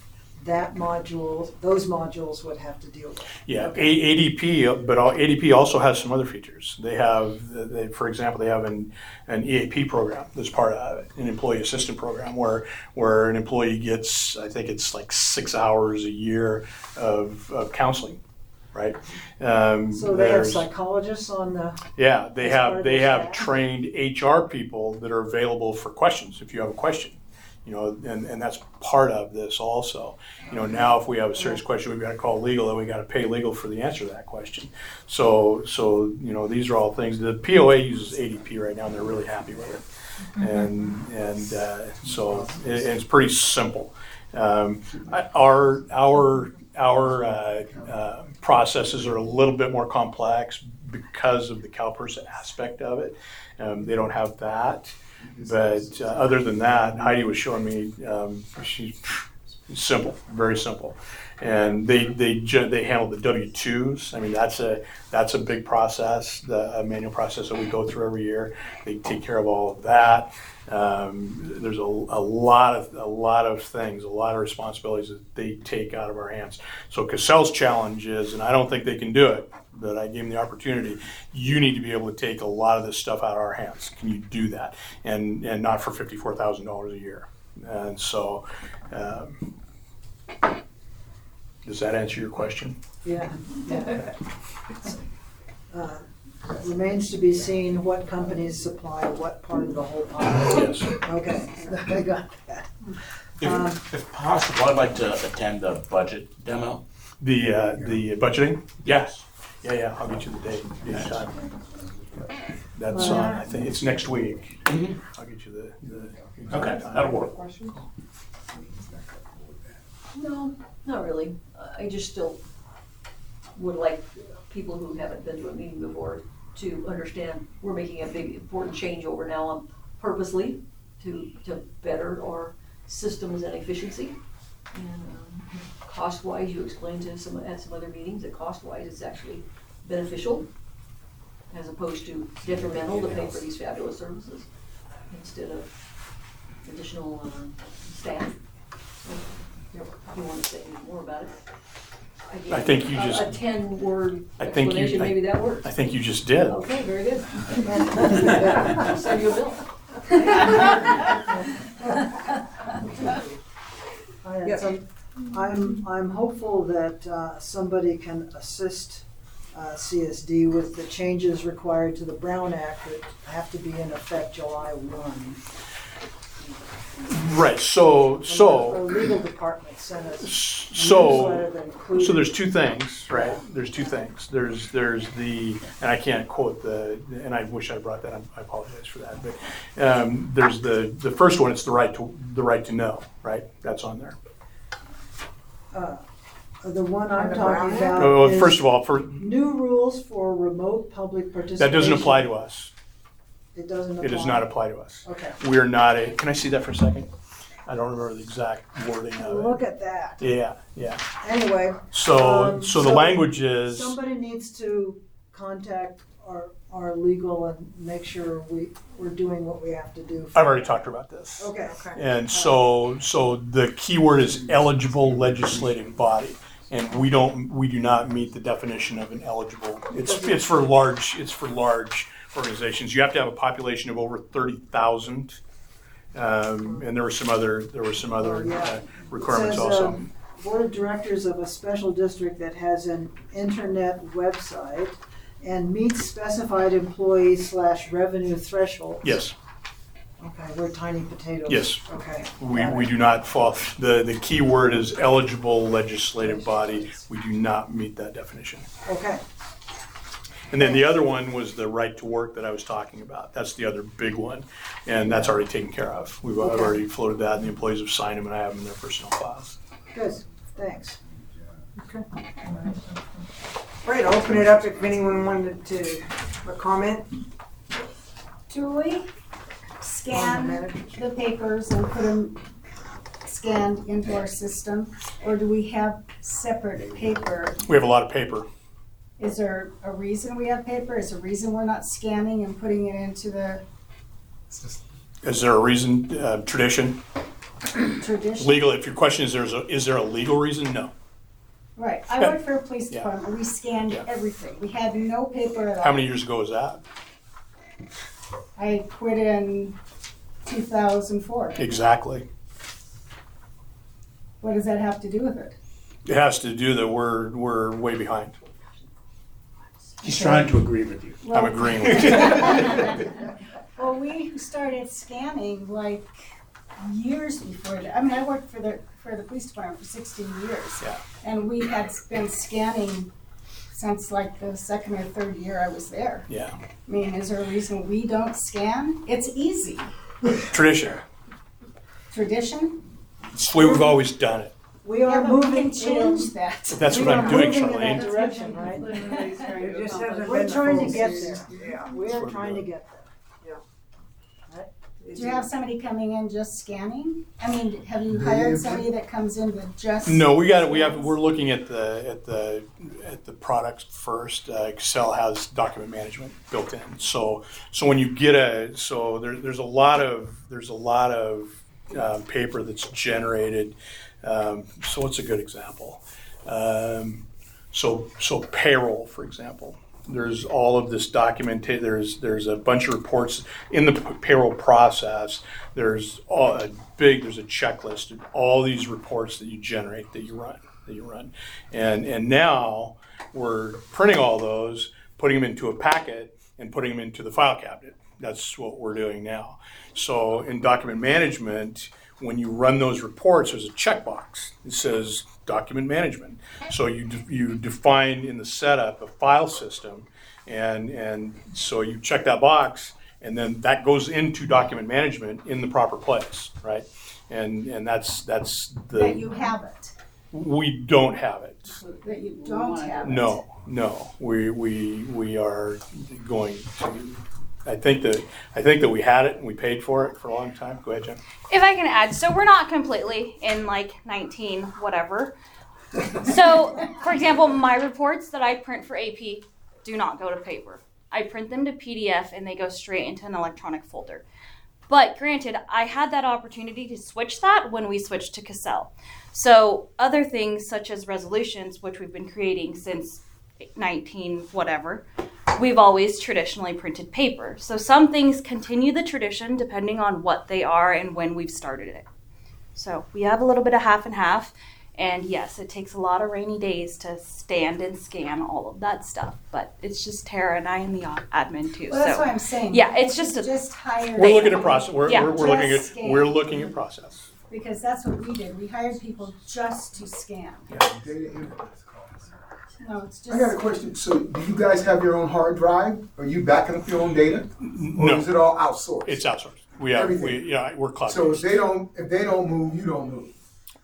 that module, those modules would have to deal with. yeah, Okay. A- ADP, but all, A D P also has some other features. They have, they, for example, they have an, an E A P program that's part of it, an employee assistant program, where where an employee gets, I think it's like six hours a year of, of counseling, right? Um, So they have there's- psychologists on the, Yeah, they as part have of they their have staff? trained H R people that are available for questions if you have a question. You know, and, and that's part of this also. You know, now if we have a serious question, we've got to call legal, and we got to pay legal for the answer to that question. So, so you know, these are all things. The P O A uses A D P right now, and they're really happy with it. And and uh, so it, it's pretty simple. Um, I- our our our uh, uh, processes are a little bit more complex because of the CalPERS aspect of it. Um, they don't have that. But uh, other than that, Heidi was showing me, um, she's simple, very simple, and they they ju- they handle the W twos. I mean, that's a that's a big process, the a manual process that we go through every year. They take care of all of that. Um, there's a, a lot of a lot of things, a lot of responsibilities that they take out of our hands. So Cassell's challenge is, and I don't think they can do it, but I gave them the opportunity. You need to be able to take a lot of this stuff out of our hands. Can you do that? And and not for fifty-four thousand dollars a year. And so, um, does that answer your question? yeah. Uh, Remains to be seen what companies supply what part of the whole pie. Yes. Okay, I got that. Um, If, if possible, I'd like to attend the budget demo. The uh, the budgeting? Yes. Yeah, yeah. I'll get you the date, date and time. That's on. I think it's next week. Mhm. I'll get you the. the exact Okay, time. that'll work. No, not really. Uh, I just still would like people who haven't been to a meeting before to understand we're making a big, important change over now on purposely to, to better our systems and efficiency. And um, cost-wise, you explained to some, at some other meetings that cost-wise it's actually beneficial as opposed to detrimental to pay for these fabulous services instead of additional uh, staff. So, you know, if you want to say any more about it. Again, I think you a- just- A ten-word I think you- explanation, I- maybe that works. I think you just did. Okay, very good. I'll send you a bill. I- Yes. I'm- I'm, I'm hopeful that uh, somebody can assist uh, C S D with the changes required to the Brown Act that have to be in effect July first. Right. So Our so legal department sent us a so. newsletter that included. So there's two things, right? There's two things. There's there's the, and I can't quote the, and I wish I brought that up. I apologize for that. But um, there's the the first one. It's the right to the right to know, right? That's on there. uh, the one I'm On the talking brown? about Oh, is first of all, for, new rules for remote public participation. that doesn't apply to us. It doesn't apply? It does not apply to us. Okay. We are not a, can I see that for a second? I don't remember the exact wording of Look it. at that. Yeah, yeah. Anyway. So, um, so the language is, Somebody needs to contact our, our legal and make sure we, we're doing what we have to do. I've already talked about this. Okay. And so, so the key word is eligible legislative body. And we don't, we do not meet the definition of an eligible. It's, it's for large, it's for large organizations. You have to have a population of over thirty thousand. Um, and there were some other, there were some other Oh, yeah. uh, requirements Says, also. um, Board of Directors of a special district that has an internet website and meets specified employee slash revenue thresholds. Yes, Okay, we're tiny potatoes. Yes. Okay. we, got we it. do not fall, the, the key word is eligible legislative body. We do not meet that definition. Okay, And then the other one was the right to work that I was talking about. That's the other big one, and that's already taken care of. We've I've Okay. already floated that, and the employees have signed them, and I have them in their personnel files. good, thanks. Right, I'll open it up if anyone wanted to have a comment. Do we scan the papers and put them scanned into our system? Or do we have separate paper? We have a lot of paper. Is there a reason we have paper? Is there a reason we're not scanning and putting it into the Is there a reason, uh, tradition, tradition? legal? If your question is, there's a, is there a legal reason? No. Right, I Yeah. worked for a police Yeah. department. We scanned Yeah. everything. We had no paper at all. How many years ago was that? I quit in two thousand four. Exactly. What does that have to do with it? It has to do that we're, we're way behind. He's trying to agree with you. I'm agreeing with you. Well, we started scanning like years before that. I mean, I worked for the for the police department for sixteen years, Yeah. and we had been scanning since like the second or third year I was there. Yeah. I mean, is there a reason we don't scan? It's easy. Tradition. Tradition? It's the way we've always done it. We Yeah, are but we moving, can change that. That's we what are I'm doing, moving in that Charlene. direction, right? It just hasn't We're been the trying to full get season. there. Yeah. We That's are what trying to we're get there. Do you have somebody coming in just scanning? I mean, have you hired somebody that comes in with just? No, we got it. We have. We're looking at the at the at the products first. Uh, Excel has document management built in. So so when you get a so there, there's a lot of there's a lot of uh, paper that's generated. Um, so what's a good example? Um, so so payroll, for example. There's all of this documented. There's there's a bunch of reports in the p- payroll process. There's all, a big. There's a checklist of all these reports that you generate that you run that you run, and and now we're printing all those, putting them into a packet, and putting them into the file cabinet. That's what we're doing now. So in document management, when you run those reports, there's a checkbox. It says document management. So you de- you define in the setup a file system, and and so you check that box, and then that goes into document management in the proper place, right? And and that's that's the That you have it, we don't have it. that you don't have it. No, no, we we we are going to. I think that I think that we had it and we paid for it for a long time. Go ahead, Jen. If I can add, so we're not completely in like nineteen whatever. So, for example, my reports that I print for A P do not go to paper. I print them to P D F and they go straight into an electronic folder. But granted, I had that opportunity to switch that when we switched to Cassell. So other things such as resolutions, which we've been creating since nineteen whatever, we've always traditionally printed paper. So some things continue the tradition depending on what they are and when we've started it. So we have a little bit of half and half. And yes, it takes a lot of rainy days to stand and scan all of that stuff. But it's just Tara and I and the admin too. Well, that's so what I'm saying. yeah, it's just a, Just hire. We're looking at process. We're, Yeah. we're, we're looking at Just scan. we're looking at process. Because that's what we did. We hired people just to scan. No, it's I got a just, question. So, do you guys have your own hard drive? Are you backing up your own data, or No, is it all outsourced? it's outsourced. We have we Everything. yeah we're cloud So if based. they don't, if they don't move, you don't move.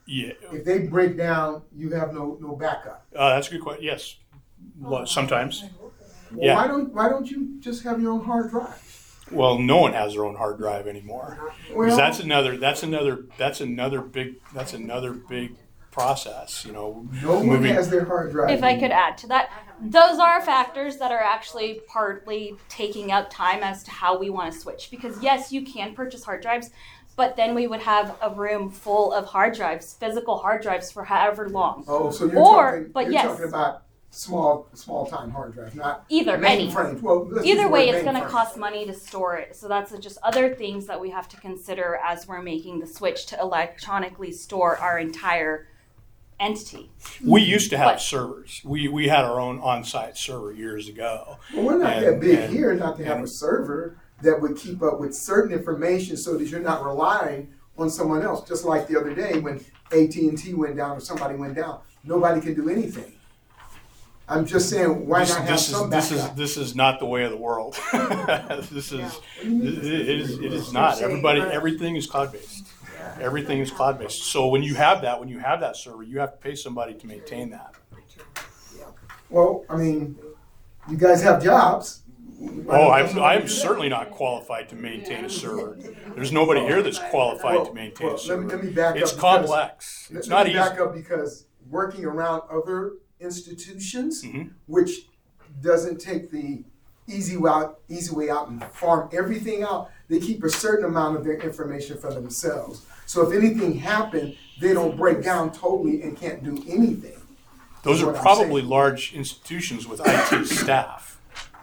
Yeah, If they break down, you have no, no backup. uh, that's a good question. Yes, Well, sometimes. Well, Yeah. Why don't, why don't you just have your own hard drive? Well, no one has their own hard drive anymore. 'Cause Well- that's another. That's another. That's another big. That's another big process. You know, No one moving. has their hard drive. If I could add to that, those are factors that are actually partly taking up time as to how we want to switch. Because yes, you can purchase hard drives, but then we would have a room full of hard drives, physical hard drives for however long. Oh, so you're Or- talking, but you're yes. talking about small, small time hard drive, not Either, any. mainframes. Well, let's use Either the way, word it's going to mainframe. cost money to store it. So that's just other things that we have to consider as we're making the switch to electronically store our entire entity. We used to have But- servers. We we had our own on-site server years ago. Well, we're not And- that big and- here not to have and- a server that would keep up with certain information so that you're not relying on someone else. Just like the other day when A T and T went down or somebody went down, nobody can do anything. I'm just saying, why This, not have this is some this is backup? this is not the way of the world. This is What do you mean? it, it is it is You're not. saying, Everybody right. everything is cloud based. Everything is cloud based. So when you have that, when you have that server, you have to pay somebody to maintain that. Well, I mean, you guys have jobs. Why Oh, don't I'm somebody I'm do that? certainly not qualified to maintain a server. There's nobody here that's qualified Well, to maintain well, a server. let me- let me back it's up because- complex. Let- It's let not me easy. back up because working around other institutions, Mhm. which doesn't take the easy way out, easy way out and farm everything out. They keep a certain amount of their information for themselves. So if anything happened, they don't break down totally and can't do anything. Those is are what I'm probably saying. large institutions with I T staff.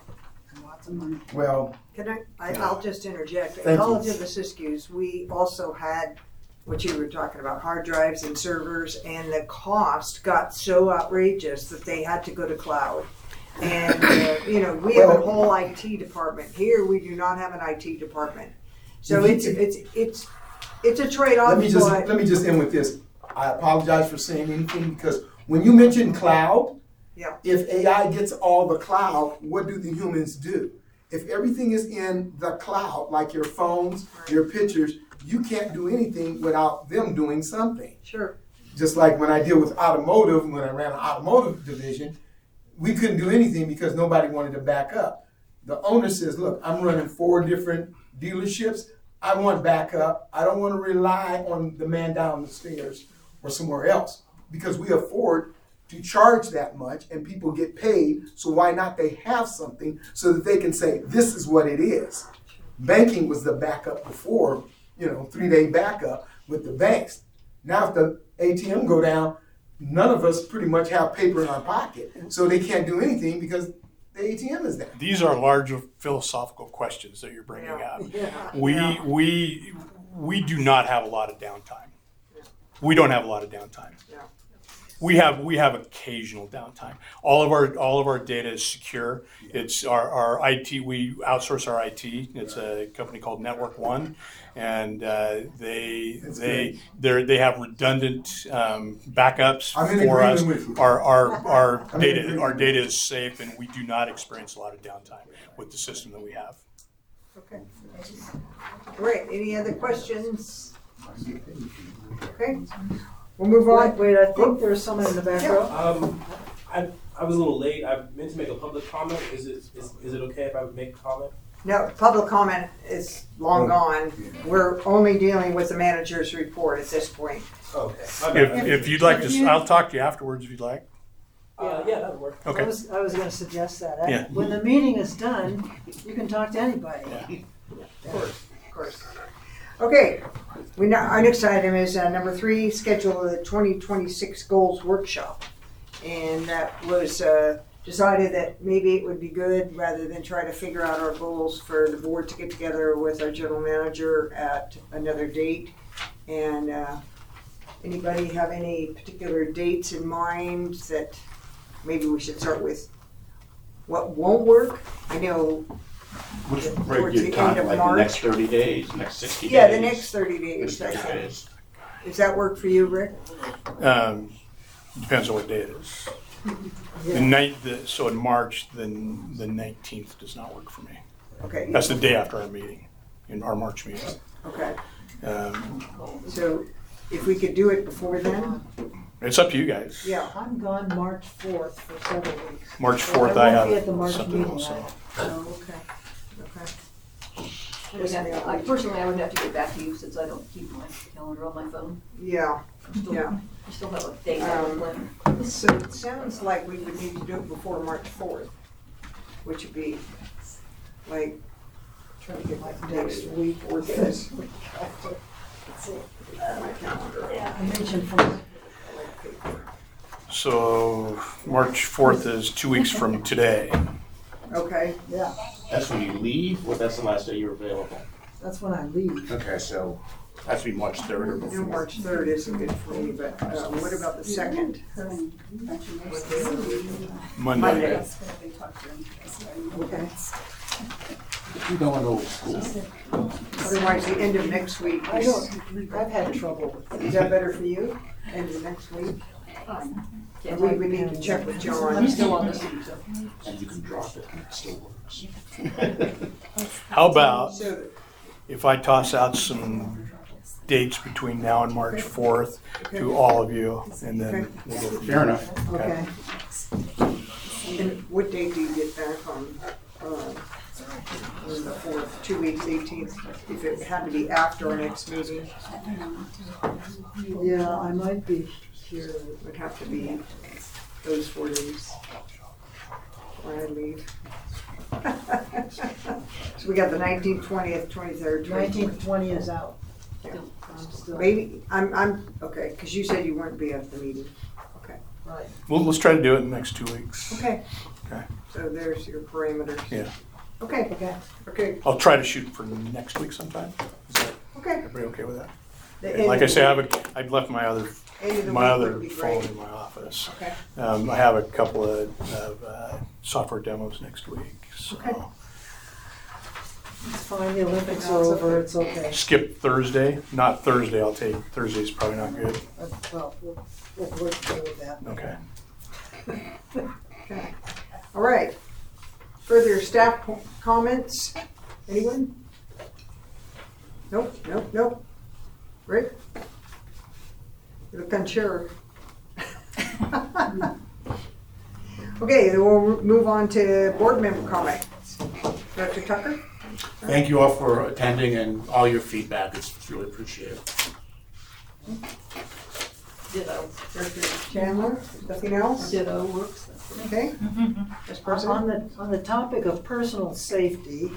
Well, Can I, I, I'll just interject. At Thank you. College of the Siskiyous, we also had what you were talking about, hard drives and servers, and the cost got so outrageous that they had to go to cloud. And, uh, you know, we have a Well- whole I T department. Here, we do not have an I T department. So If you- it's, it's, it's, it's a trade-off, let me just but let me just end with this. I apologize for saying anything because when you mention cloud, Yeah. if A I gets all the cloud, what do the humans do? If everything is in the cloud, like your phones, your pictures, you can't do anything without them doing something. sure. Just like when I deal with automotive, when I ran an automotive division, we couldn't do anything because nobody wanted to back up. The owner says, look, I'm running four different dealerships. I want backup. I don't want to rely on the man down the stairs or somewhere else because we afford to charge that much and people get paid. So why not they have something so that they can say, this is what it is. Banking was the backup before, you know, three-day backup with the banks. Now if the A T M go down, none of us pretty much have paper in our pocket. So they can't do anything because the A T M is down. These are large philosophical questions that you're bringing Yeah. up. Yeah. We Yeah. we we do not have a lot of downtime. We don't have a lot of downtime. Yeah. We have we have occasional downtime. All of our all of our data is secure. It's our, our I T. We outsource our I T. It's a company called Network One, and uh, they That's they great. they they have redundant um, backups I'm in for us. agreement with you. Our our our I'm in data agreement. our data is safe, and we do not experience a lot of downtime with the system that we have. Okay. Great. Any other questions? Okay. We'll move on. Wait, I think there's someone in the back row. Um, I, I was a little late. I meant to make a public comment. Is it is, is it okay if I make a comment? No, public comment is long gone. We're only dealing with the manager's report at this point. Okay. If, if you'd like to, I'll talk to you afterwards if you'd like. Uh, yeah, that would work. Okay. I was, I was gonna suggest that. Yeah. When the meeting is done, you can talk to anybody. Of course, of course. Okay, we now, our next item is uh, number three, schedule the twenty twenty-six goals workshop. And that was uh, decided that maybe it would be good, rather than try to figure out our goals, for the board to get together with our general manager at another date. And uh, anybody have any particular dates in mind that maybe we should start with? What won't work? I know. Which Towards break the your time, end of like the March. next thirty days, next sixty days? Yeah, the next thirty days. Next I thirty think. days. Does that work for you, Rick? Um, depends on what day it is. The night, the, so in March, then the nineteenth does not work for me. Okay. That's the day after our meeting, in our March meeting. Okay. Um, So if we could do it before then, It's up to you guys. yeah. I'm gone March fourth for several weeks. March So fourth, I I won't be have at the March something meeting, also. right? Oh, okay, okay. I would have, I, personally, I would have to get back to you since I don't keep my calendar on my phone. Yeah, I still, yeah. I still have a date on the Um, planner. So it sounds like we would need to do it before March fourth, which would be like, trying to get my next week or this. My calendar. Yeah, I mentioned from, So March fourth is two weeks from today. Okay, yeah, That's when you leave, or that's the last day you're available? that's when I leave. Okay, so has to be March third or no, before. March third isn't good for me, but uh, what about the second? Monday. Okay. You going old school? Otherwise, the end of next week. I is- don't, I've had trouble with it. Is that better for you? End of next week? Can't We take- would need to check with I'm John. still on this, so. And you can drop it and it still works. How about So, if I toss out some dates between now and March fourth to all of you, and then we'll go from Fair there. enough. okay. And what date do you get back on? uh, on the fourth, two weeks, eighteenth, if it had to be after our next meeting, Yeah, I might be here. it would have to be those four days when I leave. So we got the nineteenth, twentieth, twenty-third, Nineteenth, twenty-fourth. twenty is out. Yeah. I'm still. Maybe, I'm, I'm, okay, because you said you wouldn't be at the meeting. Okay. Right. Well, let's try to do it in the next two weeks. Okay. Okay. So there's your parameters. Yeah. Okay, Okay. okay, I'll try to shoot for next week sometime. Is that, okay. everybody okay with that? The And like I end- say, I have a, I'd left my other, end of the my week other would be phone great. in my office. Okay. Um, I have a couple of, of, uh, software demos next week, so. Okay. It's fine, the Olympics are over, it's okay. Skip Thursday, not Thursday, I'll take, Thursday's probably not good. Uh, Well, we'll, we'll work through with that. Okay. Okay. All right. Further staff co- comments? Anyone? Nope, nope, nope. Rick? You look unsure. Okay, then we'll move on to board member comments. Director Tucker? Thank you all for attending and all your feedback. It's it's really appreciated. Ditto. Director Chandler? Nothing else? Ditto works. Okay. Vice On President? the, on the topic of personal safety,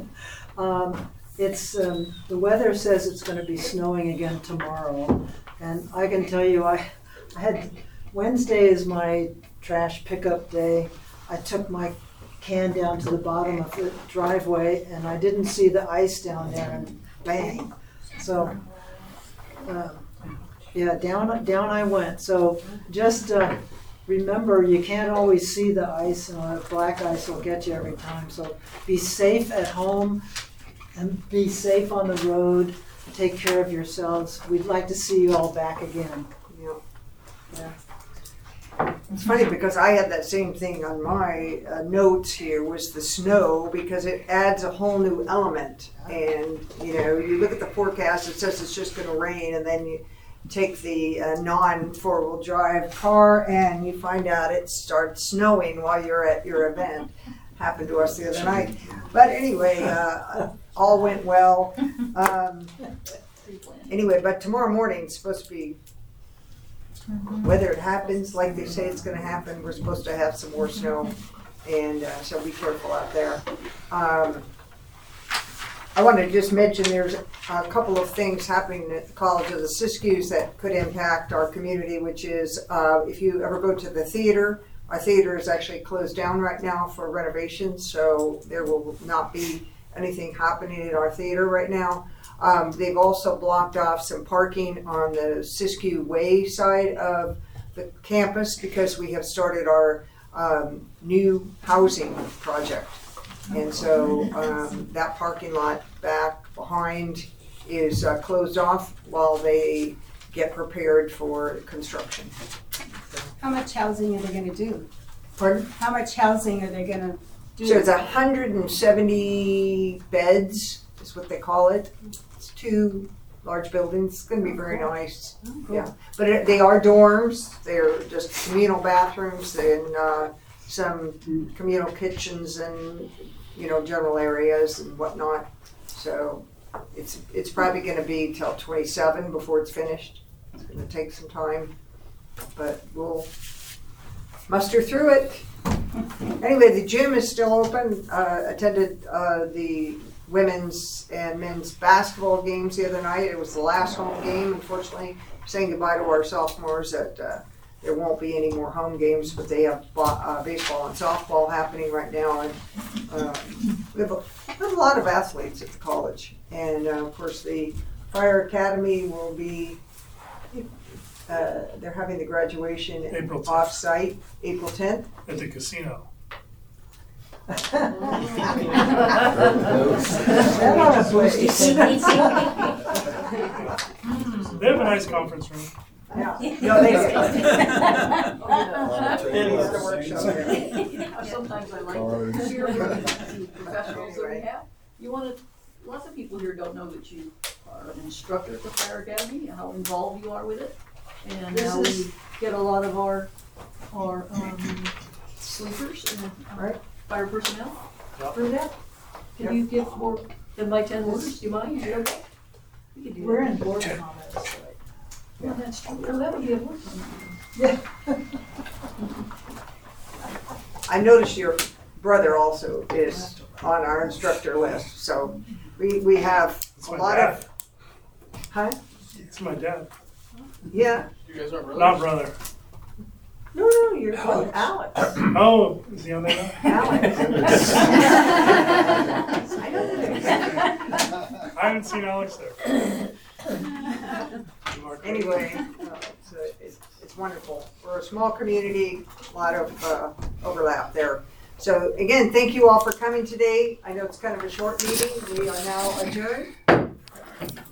um, it's, um, the weather says it's gonna be snowing again tomorrow. And I can tell you, I, I had, Wednesday is my trash pickup day. I took my can down to the bottom of the driveway and I didn't see the ice down there and bang. So, um, yeah, down, down I went. So just, uh, remember, you can't always see the ice, and uh, black ice will get you every time. So be safe at home and be safe on the road. Take care of yourselves. We'd like to see you all back again. Yeah. Yeah. It's funny because I had that same thing on my uh, notes here was the snow because it adds a whole new element. And, you know, you look at the forecast, it says it's just going to rain, and then you take the uh, non-four-wheel drive car and you find out it starts snowing while you're at your event. Happened to us the other night. But anyway, uh, all went well. Um, anyway, but tomorrow morning it's supposed to be, whether it happens like they say it's going to happen, we're supposed to have some more snow. And uh, so be careful out there. Um, I want to just mention there's a couple of things happening at the College of the Siskiyous that could impact our community, which is uh, if you ever go to the theater, our theater is actually closed down right now for renovations, so there will not be anything happening at our theater right now. Um, they've also blocked off some parking on the Siskiyou Way side of the campus because we have started our um, new housing project. And so um, that parking lot back behind is uh, closed off while they get prepared for construction. How much housing are they gonna do? Pardon? How much housing are they gonna do? So it's one hundred seventy beds is what they call it. It's two large buildings. It's gonna be very nice. Yeah, but it, they are dorms. They're just communal bathrooms and uh, some communal kitchens and, you know, general areas and whatnot. So it's it's probably going to be till twenty-seven before it's finished. It's going to take some time, but we'll muster through it. Anyway, the gym is still open. Uh, attended uh, the women's and men's basketball games the other night. It was the last home game. Unfortunately, saying goodbye to our sophomores that uh, there won't be any more home games, but they have uh, baseball and softball happening right now. And uh, we, have a, we have a lot of athletes at the college. And uh, of course, the Fire Academy will be, uh, they're having the graduation April tenth. off-site, April tenth. At the casino. That ought to please. They have a nice conference room. Yeah. No, they do. Sometimes I like to hear from the professionals that we have. You want to, lots of people here don't know that you are an instructor at the Fire Academy, how involved you are with it, and This how is- we get a lot of our, our um, sleepers and Right. fire personnel Yep. through that. Can Yep. you give more than my ten words? Do you mind? Is it okay? We can do We're that. in board comments. Well, that's true. Well, that would be a word. I noticed your brother also is on our instructor list, so we, we have It's a my lot dad. of, huh? It's my dad. Yeah, You guys aren't brothers? Not brother. no, no, you're, oh, Alex, Oh, is he on there now? Alex. I know who it is. I haven't seen Alex there. Anyway, uh, it's, uh, it's, it's wonderful. We're a small community, a lot of uh, overlap there. So again, thank you all for coming today. I know it's kind of a short meeting. We are now adjourned.